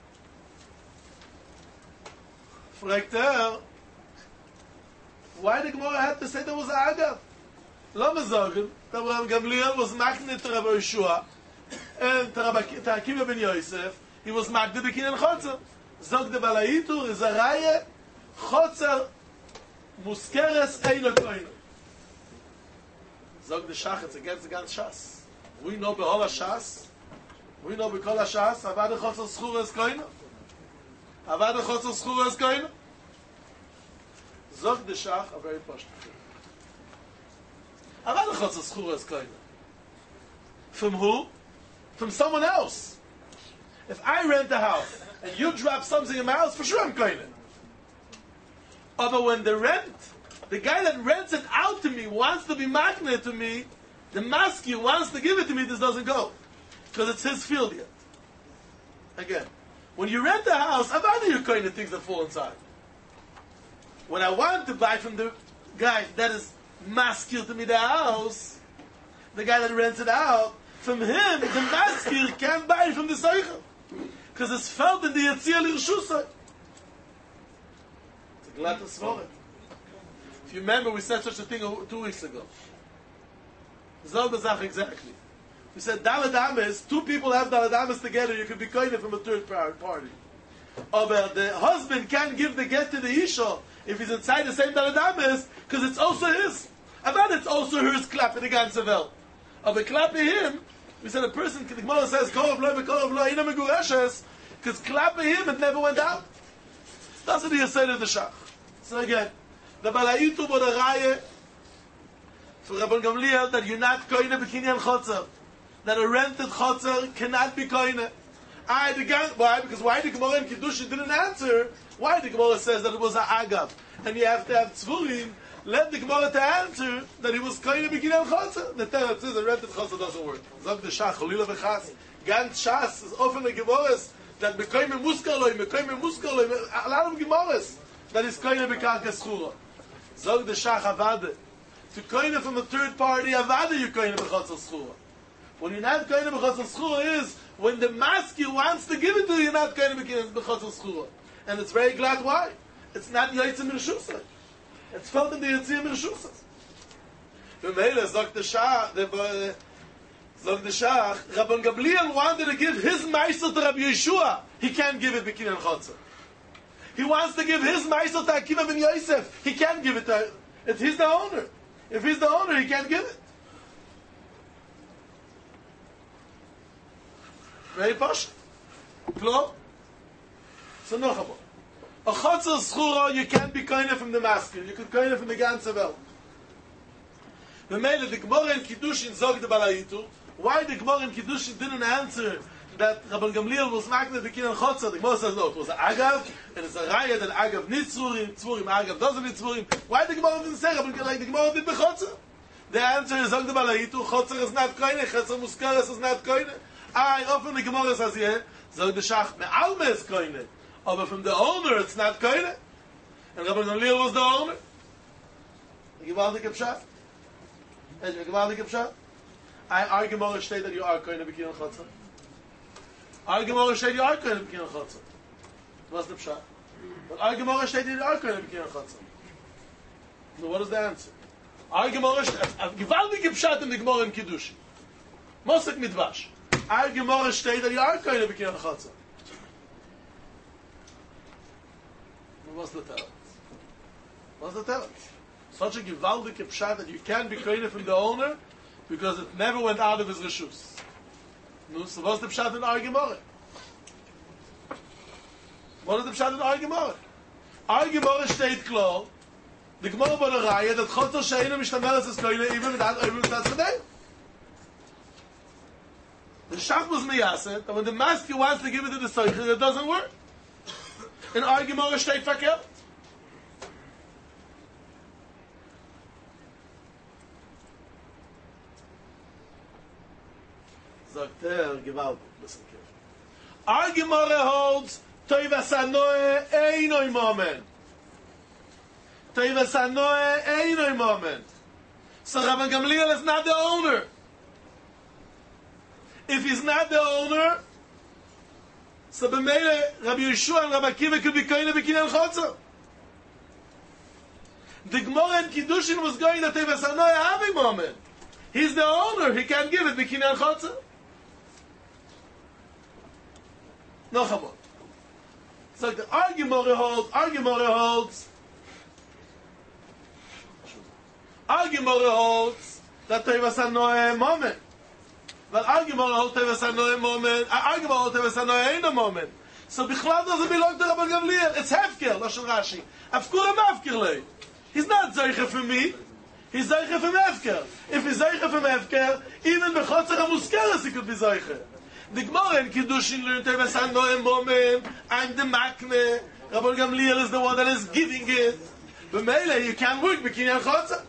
Fragt why the Gemara had to say there was agav? Lama sagen, that Rabban Gamliel was magnet to Rabbi Yeshua, and to Akiva ben Yosef, he was magnet to Kinyan Chotzer. Zog the Balaitu is a raya, Chotzer muskeres eino koino. Zog the Shach, it's against the ganz Shas. We know Be'ol HaShas, we know Be'kol HaShas, Avad Chotzer schura es koino. Avad Chotzer schura es koino. Zog the Shach, a very posh. Avad Chotzer schura es koino. From who? From someone else. If I rent a house, and you drop something in my house, for sure I'm koine. But when the guy that rents it out to me wants to be magnet to me, the maskir wants to give it to me, this doesn't go. Because it's his field yet. Again, when you rent a house, I'm out of your koine things that fall inside. When I want to buy from the guy that is maskir to me the house, the guy that rents it out, from him, the maskir can't buy it from the Seichel. Because it's felt in the Yetzirah L'Rshusay. It's a glad to svore. If you remember, we said such a thing 2 weeks ago. Zog Zach exactly. We said Daled Ames, two people have Daled Ames together, you could be koine from a third party. But the husband can't give the get to the Isha if he's inside the same Daled Ames, because it's also his. I bet it's also hers clap in the ganze Welt. But clapping him, we said a person, the Gemara says, Korov lo, ina megureshes, because clapping him, it never went out. That's what he said in the Shach. So again, the Balaitu brought a raya for Rabban Gamliel that you're not koine b'kinyan chotzer, that a rented chotzer cannot be koine. Why? Because why the Gemara in Kiddushin didn't answer? Why the Gemara says that it was a agav, and you have to have tzvurim. Let the Gemara to answer that he was koine b'kinyan chotzer. The Torah says a rented chotzer doesn't work. Zog the Shach, Cholila v'chas. Gans Shas is often the Gemaras that bekoime muskaloi, a lot of Gemaras that is koine b'karka schura. Zog the Shach avade. To koine from a third party avade, you koine b'chotzer schura. When you're not koine b'chotzer schura is When the maskil wants to give it to you, you're not going to be b'chotzer schura. And it's very glad why. It's not Yotzim Mirshusay. It's felt in the Yotzim Mirshusay. V'meile, sagt the Shach, Rabban Gamliel wanted to give his Meister to Rabbi Yeshua. He can't give it b'kinyan chotzer. He wants to give his Meister to Akiva ben Yosef. He can't give it to... If he's the owner. If he's the owner, he can't give it. Very posh. Klo? So noch einmal. A chotzer schura, you can't be koine from the masker. You could koine from the ganze Welt. The Mele, the Gemara in Kiddushin zog the Balayitu. Why the Gemara in Kiddushin didn't answer that Rabban Gamliel was makne the Kinan Chotzer? The Gemara says no, it was an Agav, and it's a Raya that Agav needs Tzvurim, Agav doesn't need Tzvurim. Why the Gemara didn't say Rabban like the Gemara did Bechotzer? The answer is zog the Balayitu, Chotzer is not koine, Chotzer Muskaras is not koine. I often the Gemara says here, zog the Shach, Me'alme is koine. But from the owner, it's not koine. And Rabban Gamliel was the owner. You want the Kipshat? I argue more state that you are koine b'kinyan chotzer. Argue more state you are koine b'kinyan chotzer. What's the pshat? But argue more state that you are koine b'kinyan chotzer. So what is the answer? Argue more state. Gewaltige pshat in the Gemara in Kiddushin. Mosek Midvash. Argue more state that you are koine b'kinyan chotzer. What's the tell? What's the tell? Such a gewaldige pshat that you can't be koine from the owner because it never went out of his reshus. No, so what's the pshat in Argemore? What is the pshat in Argemore? Argemore steht klar, the Gemara by the Raya that chotzer she'ena mishtameres is koine even without oivim tzatz chadei. The shach was miyaset, and when the master wants to give it to the soicher, it doesn't work. In Argemore steht verkehrt. Sagt gewaltig, listen carefully. Our Gemara holds, Toivas Anoe Einoi Moment. Toivas Anoe Einoi Moment. So Rabban Gamliel is not the owner. If he's not the owner, so b'meile Rabbi Yeshua and Rabbi Akiva could be koine b'kinyan chotzer. The Gemara in Kiddushin was going that Toivas Anoe Avi Moment. He's the owner, he can't give it b'kinyan chotzer. No chabot. So the argument holds that Toivas Anoe moment. But argument holds Toivas Anoe moment. Argument holds Toivas Anoe ain't a moment. So Bichlad doesn't belong to Rabban Gamliel. It's Hefker, Lashon Rashi. Afkuram Hefkerle. He's not Zeicher for me. He's Zeicher from Hefker. If he's Zeicher from Hefker, even Bechotzer HaMuskeres he could be Zeicher. The Gemara in Kiddushin learned Toivas Anoe moment. I'm the Makne. Rabban Gamliel is the one that is giving it. But Mele, you can't work b'kinyan chotzer.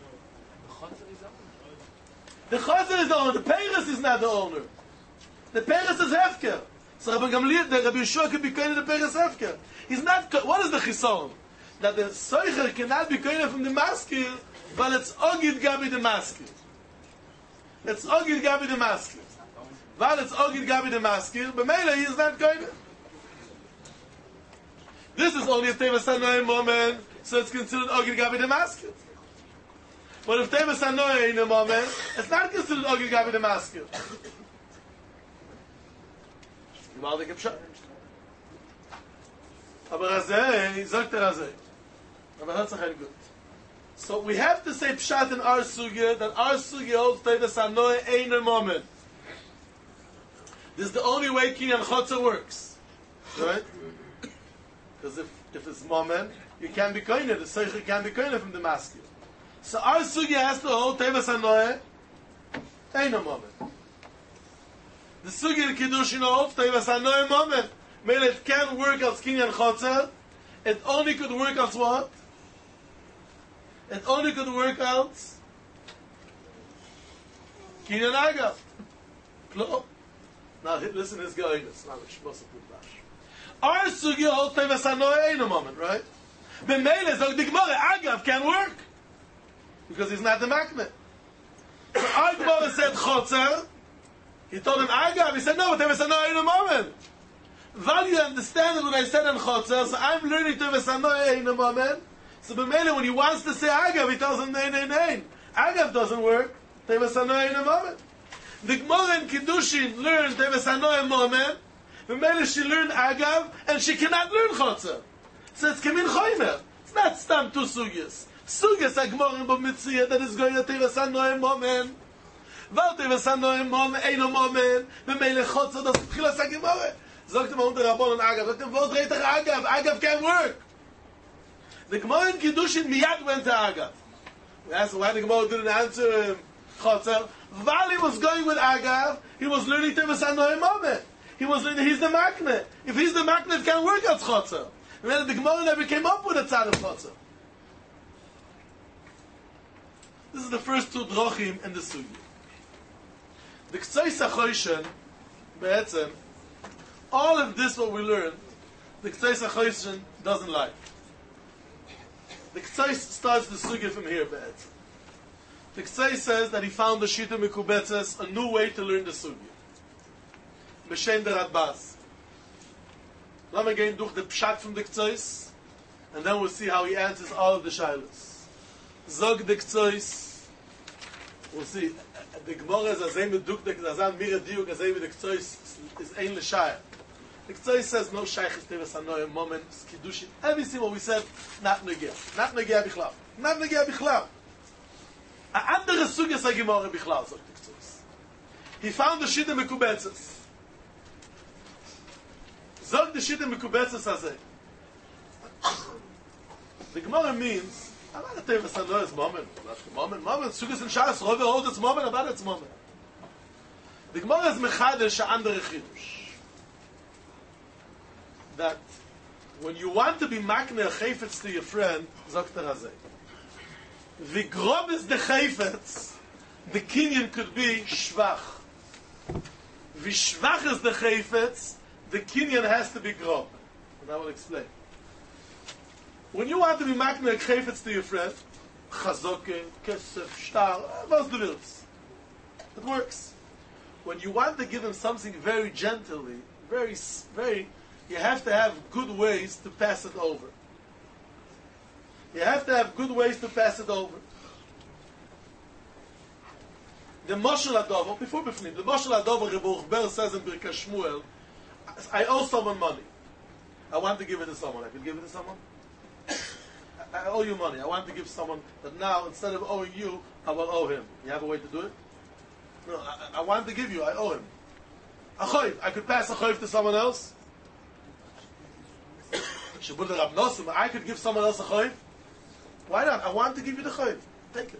The chotzer is the owner. The Peres is not the owner. The Peres is Hefker. So Rabban Gamliel, the Rabbi Yeshua could be koine the Peres Hefker. He's not. What is the chison? That the soicher cannot be koine from the maskil, but it's ogid gabi the maskil. It's ogid gabi the maskil. While it's ogid gabi the maskil, but Mele he is not koine. This is only a Toivas Anoe moment, so it's considered ogid gabi the maskil. But if Toivas Anoe in a moment, it's not considered ogid gabi the maskil. Gewaltig Pshat. Aber Razei, sagt Razei. Aber that's not good. So we have to say Pshat in our sugya, that our sugya holds Toivas Anoe in a moment. This is the only way Kinyan Chotzer works. Right? Because if it's moment, you can't be koine. The seicher can't be koine from the maskil. So our sugya has to hold Toivas Anoe ain't a moment. The sugya in Kiddushin holds Toivas Anoe moment. Meaning it can't work as Kinyan Chotzer. It only could work as what? It only could work as Kinyan Agav. Klo. Now listen to this guy. It's not a shmos Midvash. Our sugya holds Toivas Anoe ain't a moment, right? But Mele zog the Gemara Agav can work because he's not the makne. So our Gemara said Chotzer He told him, Agav. He said, no, Teves Hanoah ain't a moment. While you understand what I said in Chotzer, so I'm learning Teves Hanoah ain't a moment. So B'meila, when he wants to say Agav, he tells him, nein. Agav doesn't work. Teves Hanoah ain't a moment. The Gemara in Kiddushin learned Teves Hanoah moment. B'meila, she learned Agav, and she cannot learn Chotzer. So it's Kemin Choymer. It's not Stam two Sugyas. Sugyas HaGemara in B'mitzvah that is going to Teves Hanoah moment. Weil Teves Hanoah moment ain't a moment. B'meila Chotzer, das ist Tchilas HaGemara. Sagt ihm unter Rabban und Agav. Sagt ihm, wo dreht Agav? Agav can't work. The Gemara in Kiddushin miyad went to Agav. We asked why the Gemara didn't answer him. Chotzer. While he was going with Agav, he was learning Teves Hanoah moment. He was learning, he's the makne. If he's the makne, it can't work as Chotzer. And then the Gemara never came up with a tzad of Chotzer. This is the first two drochim in the sugi. The K'tzais HaChoshen, be'etzem, all of this what we learned, the K'tzais HaChoshen doesn't like. The K'tzais starts the sugi from here, be'etzem. The K'tzais says that he found the Shita Mekubetzes, a new way to learn the sugi. B'shem der Radbaz. Let me go durch the pshat from the K'tzais, and then we'll see how he answers all of the shaylas. Zog the K'tzais, we'll see. The Gemara is azay meduk the K'tzais, mira diuk azay with the K'tzais is ein l'shayah. The K'tzais says no shaykh is Teves Hanoah moment, Kiddushin, everything what we said, not negeh. Not negeh bichlal. Not negeh bichlal. A andere sugyas HaGemara bichlal, zog the K'tzais. He found the Shita Mekubetzes. Zog the Shita Mekubetzes hazeh. The Gemara means, about the Teves Hanoah is moment. Moment. Sugyas in Shas, Rove holds its moment, about its moment. The Gemara is mechadesh a andere chidush. That when you want to be makne a chayfetz to your friend, zog der hazeh. The grob is the chayfetz, the kinyan could be shvach. The shvach is the chayfetz, the kinyan has to be grob. And I will explain. When you want to be makne a chayfetz to your friend, chazoke, kesef, shtar, was du willst. It works. When you want to give him something very gently, very, you have to have good ways to pass it over. You have to have good ways to pass it over. The Moshel Adover, before Bifnim, the Moshel Adover, Rebbe Ber says in Birkei Shmuel, I owe someone money. I want to give it to someone. I can give it to someone? I owe you money. I want to give someone, but now, instead of owing you, I will owe him. You have a way to do it? No, I want to give you. I owe him. A choiv. I could pass a choiv to someone else. I could give someone else a choiv. Why not? I want to give you the choiv. Take it.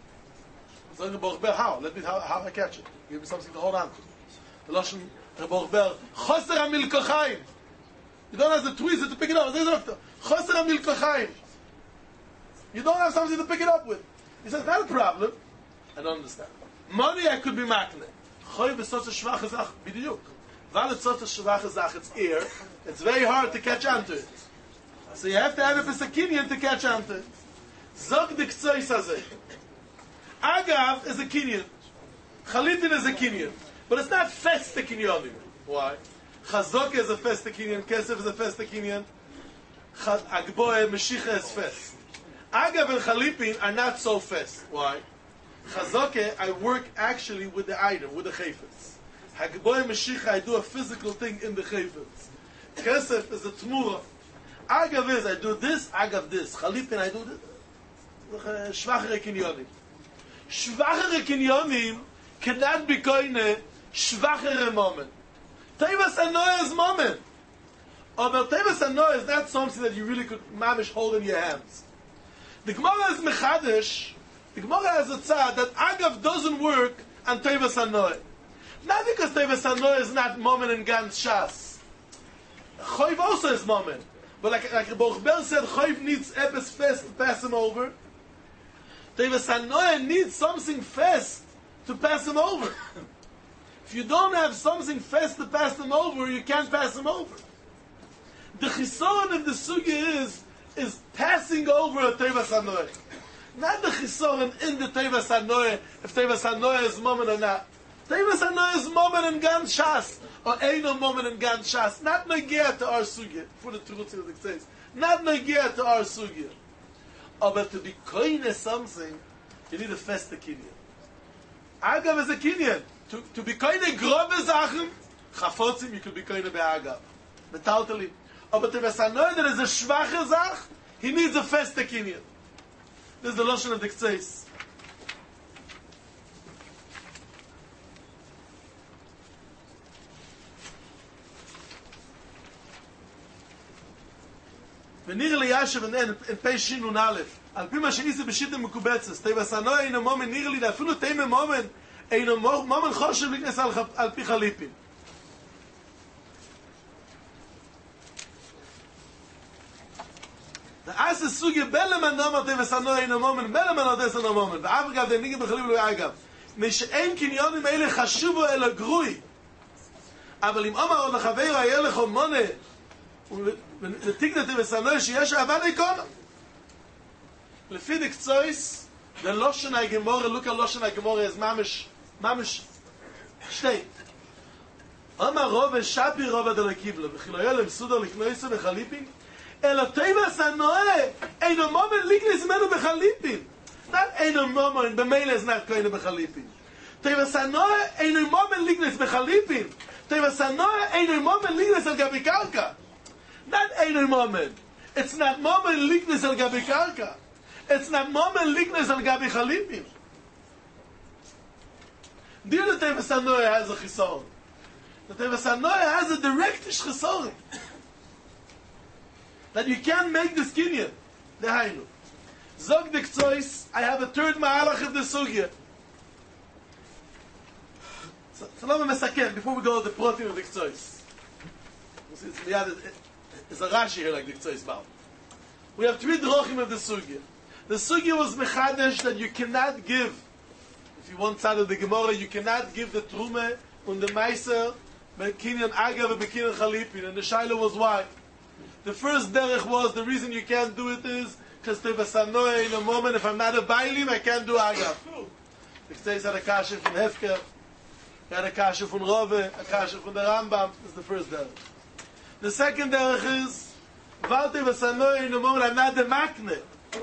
How? Let me how I catch it. Give me something to hold on to. The Lashon Rebbe Ber, Choser HaMilkochayim. You don't have the tweezer to pick it up. Choser HaMilkochayim. You don't have something to pick it up with. He says, not a problem. I don't understand. Money I could be makne. Choiv is such a schwache Zach, bidiyuk. Weil it's such a schwache Zach, it's air. It's very hard to catch onto it. So you have to have a Pesach to catch onto it. Zog the K'tzais hazeh. Agav is a kinyan. Chalitin is a kinyan. But it's not festa kinyanim. Why? Chazok is a festa kinyan. Kesef is a festa kinyan. Agboe, Meshicha is fest. Agav and Chalipin are not so fest. Why? Chazoke, I work actually with the item, with the chayfetz. Hagboe Meshicha, I do a physical thing in the chayfetz. Kesef is a tmura. Agav is, I do this, Agav this. Chalipin, I do this. Shvachere kinyonim. Shvachere kinyonim cannot be koine shvachere moment. Teves Hanoah is moment. But Teves Hanoah is not something that you really could mamish hold in your hands. The Gemara is mechadesh. The Gemara has a tzad that Agav doesn't work on Teves Hanoah. Not because Teves Hanoah is not moment in Gans Shas. Choiv also is moment. But like Rebbe Ber said, Choiv needs Epes fest to pass him over. Teves Hanoah needs something fast to pass him over. If you don't have something fast to pass him over, you can't pass him over. The chisoron of the sugya is passing over a Teves Hanoah. Not the chisoron in the Teves Hanoah, if Teves Hanoah is moment or not. Tevis Hanoah is moment in Gan Shas, or Eino moment in Gan Shas, not Negia to our Sugya, for the truth of the says, not Negia to our Sugya. But to be koine something, you need a feste kinyan. Agav is a kinyan. To be koine grobe Sachen, Chafotzim, you could be koine be'agav. Metaltali. But if I know there is a schwache Sach, he needs a feste kinyan. This is the Lashon of the Ktseis. וניר לי ישב in פי שינון א', על פי מה שאיזה בשיטה מקובצת, תיבס הנוי אינו מומן ניר לי, אפילו תימא מומן, אינו מומן חושב להיכנס על פי חליפים. אז הסוגיה בלמן נאמר תיבס הנוי אינו מומן, בלמן עודס אינו מומן, ואף אגב דניגה בחליב לא אגב, משאין קניונים אלה חשובו אלא גרוי, אבל אם אומר עוד לחבר היה לך מונה, ותקנת וסנוי שיש עבד איקונה. לפי דקצויס, ללושן הגמורה, look at לושן הגמורה, is ממש שתי. אמר רוב שפי רוב דלקיבלה, וכילויה למסודר לקנויסו בחליפין, אלא תיבה סנוי, אינו מומן ליגניס מנו בחליפין. אינו מומן, במילא זנח כהנה בחליפין. תיבה סנוי, אינו מומן ליגניס בחליפין. תיבה סנוי, אינו מומן ליגניס על גבי קרקע. Not Einer Moment. It's not Moment Lignes al Gabi Karka. It's not Moment Lignes al Gabi Chalipim. Do you know that Tevis Hanoah has a chisoron? The Tevis Hanoah has a directish chisoron. That you can't make this kinyan. Dehainu. Zog Dikzois, I have a third ma'alach of the sugya. So let me mesaken before we go to the protein of Dikzois. It's a Rashi here like the Ktsois Baal. We have three drochim of the sugya. The sugya was mechadesh that you cannot give, if you want side of the Gemara, you cannot give the trume on the meiser bekinyan agav and bekinyan chalipin. And the shaila was why. The first derech was the reason you can't do it is because tevasanoe in a moment if I'm not a bailim I can't do agav. The Ktsois had a kasha from Hefker, had a kasha from Rove, a kasha from the Rambam. This is the first derech. The second derech is Valte v'sanoi in a moment I'm not the makne.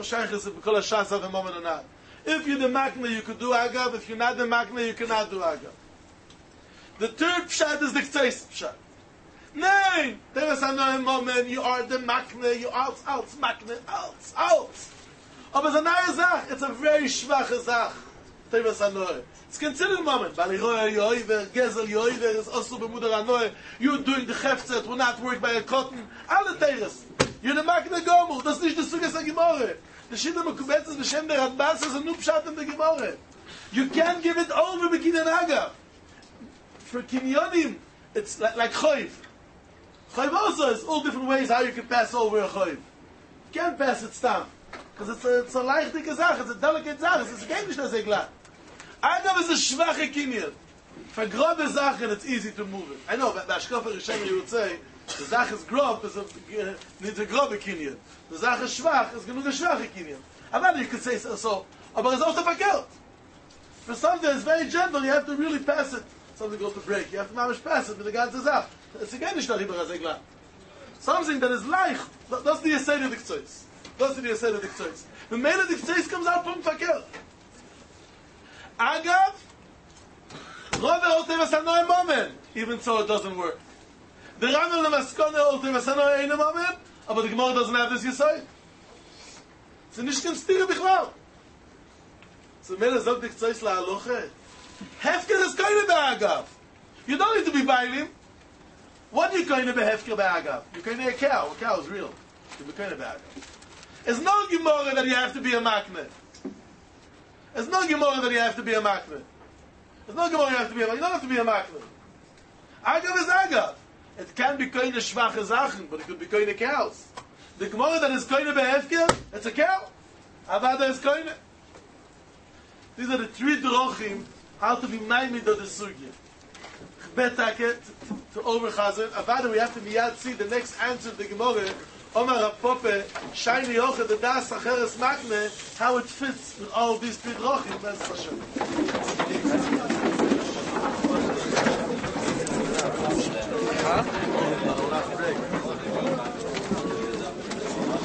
If you're the makne you could do agav. If you're not the makne you cannot do agav. The third pshat is the ktseis pshat. Nein! Tevasanoy in a moment you are the makne. You out makne out. Aber it's a nice zach. It's a very schwache zach. Tevasanoy. It's considered a moment. Baliroy yoiver, gezel yoiver is also b'mudar anoy. You're doing the chefzet, will not work by a cotton. Alle teires. You're the makne gomel. Das nicht the sugas a gemore. The shidda mekubetzes b'shem der Radbas is a new pshat in the gemore. You can't give it over b'kinyan agav. For kinyonim, it's like choiv. Choiv also is all different ways how you can pass over a choiv. You can't pass it stam. Because it's a leichtige zach, it's a delicate zach, it's a game nicht sehr glatt. Agav is a schwache kinyan. For grobe Sachen, it's easy to move it. I know, but Ashkofer Rishem, you would say, the Zach is grob, needs a grobe kinyan. The Zach is schwach, is genug a schwache kinyan. Aber you could say so. Aber it's also verkehrt. For something that's very gentle, you have to really pass it. Something goes to break. You have to manage pass it with the ganze Zach. It's again nicht noch immer sehr glatt. Something that is leicht, that's the Yesed of the Ktsois. That's the Yesed of the Ktsois. The main of the Ktsois comes out from verkehrt. Agav, Rove Tevas Hanoah moment, even so it doesn't work. The Rambam Lemaskone Tevas Hanoah in a moment, but the Gemara doesn't have this Yesod. It's nicht kein Stire bichlal. So Mele sagt the Ktsois la Aloche. Hefker is keine be'agav. You don't need to be bailim. What are you going to be hefker be'agav? You're going to be a cow. A cow is real. You're going to be be'agav. It's no Gemara that you have to be a makne. There's no Gemara that you have to be a makne. There's no Gemara you have to be a makne. You don't have to be a makne. Agav is agav. It can be koine schwache Sachen, but it could be koine cows. The Gemara that is koine behefker, it's a cow. Avada is koine. These are the three drochim how to be maimid of the sugya. Betake to overchazer. Avada we have to miyad see the next answer of the Gemara. Omar Rapope, Shiny Yoche, the Das Acheres Makne, how it fits with all these three drochim. That's for sure. Huh?